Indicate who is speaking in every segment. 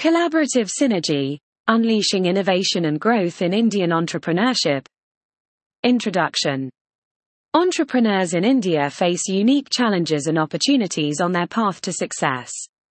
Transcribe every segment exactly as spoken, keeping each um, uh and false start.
Speaker 1: Collaborative synergy, unleashing innovation and growth in Indian entrepreneurship. Introduction. Entrepreneurs in India face unique challenges and opportunities on their path to success.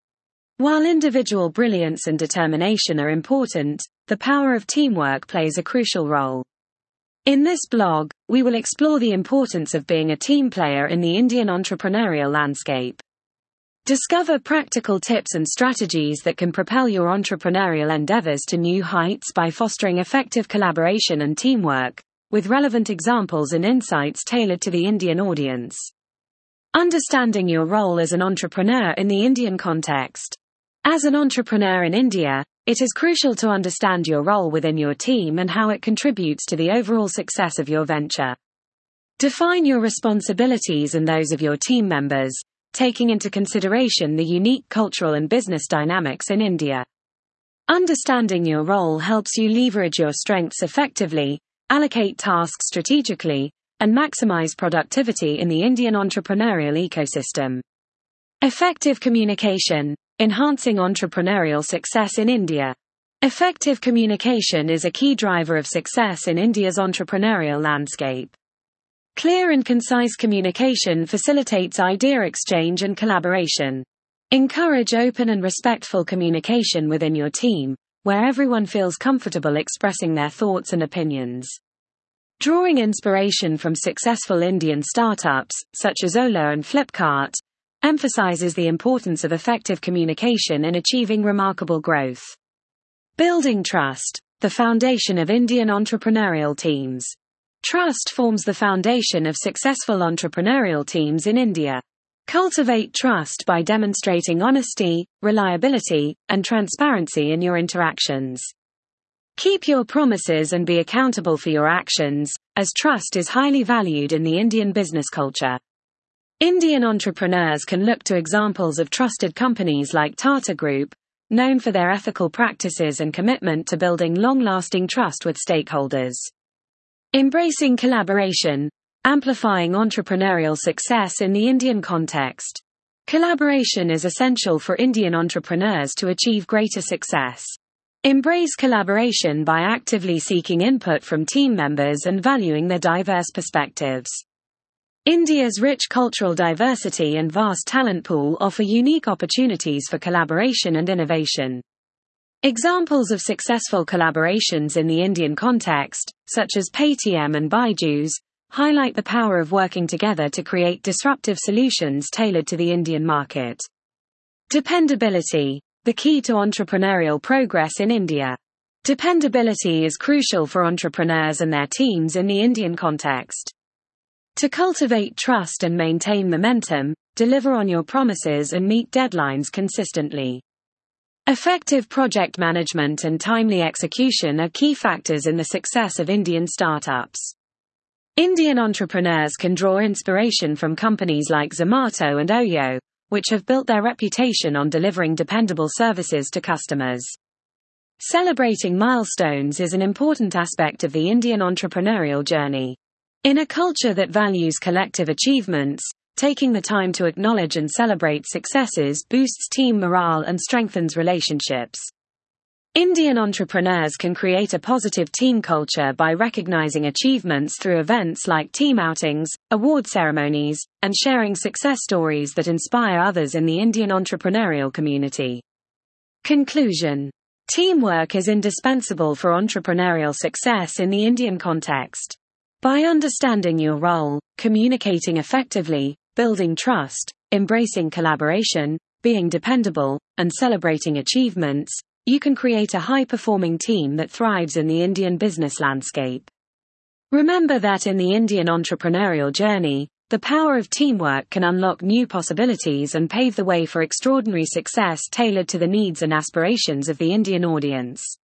Speaker 1: While individual brilliance and determination are important, the power of teamwork plays a crucial role. In this blog, we will explore the importance of being a team player in the Indian entrepreneurial landscape. Discover practical tips and strategies that can propel your entrepreneurial endeavors to new heights by fostering effective collaboration and teamwork, with relevant examples and insights tailored to the Indian audience. Understanding your role as an entrepreneur in the Indian context. As an entrepreneur in India, it is crucial to understand your role within your team and how it contributes to the overall success of your venture. Define your responsibilities and those of your team members, taking into consideration the unique cultural and business dynamics in India. Understanding your role helps you leverage your strengths effectively, allocate tasks strategically, and maximize productivity in the Indian entrepreneurial ecosystem. Effective communication, enhancing entrepreneurial success in India. Effective communication is a key driver of success in India's entrepreneurial landscape. Clear and concise communication facilitates idea exchange and collaboration. Encourage open and respectful communication within your team, where everyone feels comfortable expressing their thoughts and opinions. Drawing inspiration from successful Indian startups, such as Ola and Flipkart, emphasizes the importance of effective communication in achieving remarkable growth. Building trust, the foundation of Indian entrepreneurial teams. Trust forms the foundation of successful entrepreneurial teams in India. Cultivate trust by demonstrating honesty, reliability, and transparency in your interactions. Keep your promises and be accountable for your actions, as trust is highly valued in the Indian business culture. Indian entrepreneurs can look to examples of trusted companies like Tata Group, known for their ethical practices and commitment to building long-lasting trust with stakeholders. Embracing collaboration, amplifying entrepreneurial success in the Indian context. Collaboration is essential for Indian entrepreneurs to achieve greater success. Embrace collaboration by actively seeking input from team members and valuing their diverse perspectives. India's rich cultural diversity and vast talent pool offer unique opportunities for collaboration and innovation. Examples of successful collaborations in the Indian context, such as Paytm and Byju's, highlight the power of working together to create disruptive solutions tailored to the Indian market. Dependability, the key to entrepreneurial progress in India. Dependability is crucial for entrepreneurs and their teams in the Indian context. To cultivate trust and maintain momentum, deliver on your promises and meet deadlines consistently. Effective project management and timely execution are key factors in the success of Indian startups. Indian entrepreneurs can draw inspiration from companies like Zomato and Oyo, which have built their reputation on delivering dependable services to customers. Celebrating milestones is an important aspect of the Indian entrepreneurial journey. In a culture that values collective achievements, taking the time to acknowledge and celebrate successes boosts team morale and strengthens relationships. Indian entrepreneurs can create a positive team culture by recognizing achievements through events like team outings, award ceremonies, and sharing success stories that inspire others in the Indian entrepreneurial community. Conclusion. Teamwork is indispensable for entrepreneurial success in the Indian context. By understanding your role, communicating effectively, building trust, embracing collaboration, being dependable, and celebrating achievements, you can create a high-performing team that thrives in the Indian business landscape. Remember that in the Indian entrepreneurial journey, the power of teamwork can unlock new possibilities and pave the way for extraordinary success tailored to the needs and aspirations of the Indian audience.